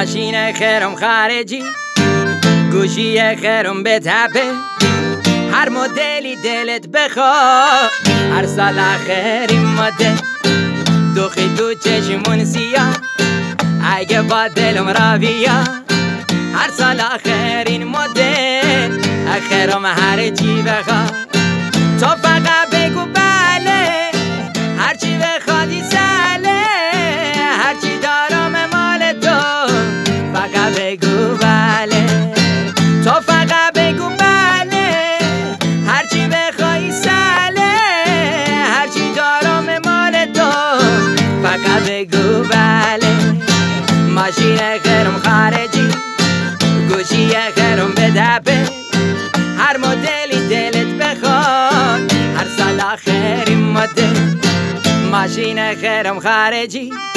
ماشین خرم خارجی، گوشی خرم به تپه، هر مدلی دلت بخواد، هر سال آخرین مدل دوخی تو چشمون سیاه، اگه با دلم را بیا، هر سال آخرین مدل خرم هر چی بخواد، تو فقط بگو بله، هر چی بخوادی سله، هر چی دارم مال تو، فقط بگو بله، تو فقط بگو بله، هر چی بخوای سله، هر چی دارم مال تو، فقط بگو بله. ماشین خرم خارجی، گوشی خرم به دپه، هر مدلی دلت بخواد، هر سال آخرین مدل. ماشین خرم خارجی